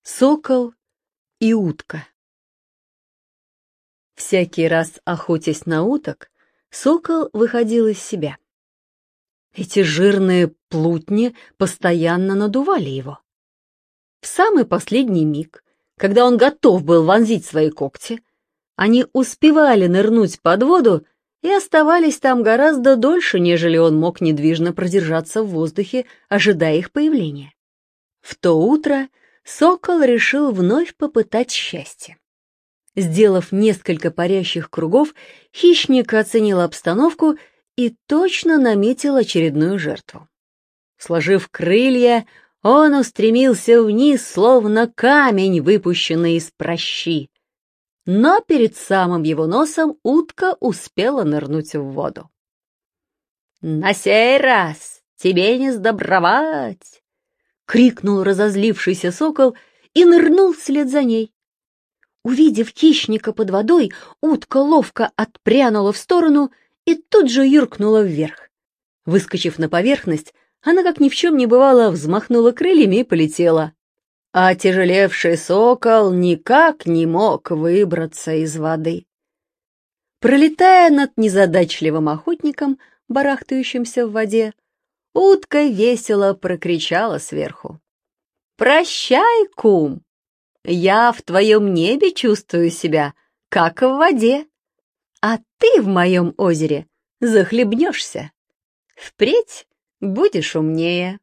Сокол и утка. Всякий раз, охотясь на уток, сокол выходил из себя. Эти жирные плутни постоянно надували его. В самый последний миг, когда он готов был вонзить свои когти, они успевали нырнуть под воду и оставались там гораздо дольше, нежели он мог недвижно продержаться в воздухе, ожидая их появления. В то утро сокол решил вновь попытать счастье. Сделав несколько парящих кругов, хищник оценил обстановку и точно наметил очередную жертву. Сложив крылья, он устремился вниз, словно камень, выпущенный из пращи. Но перед самым его носом утка успела нырнуть в воду. «На сей раз тебе не сдобровать!» — крикнул разозлившийся сокол и нырнул вслед за ней. Увидев хищника под водой, утка ловко отпрянула в сторону и тут же юркнула вверх. Выскочив на поверхность, она, как ни в чем не бывало, взмахнула крыльями и полетела. А отяжелевший сокол никак не мог выбраться из воды. Пролетая над незадачливым охотником, барахтающимся в воде, утка весело прокричала сверху: «Прощай, кум! Я в твоем небе чувствую себя, как в воде, а ты в моем озере захлебнешься. Впредь будешь умнее».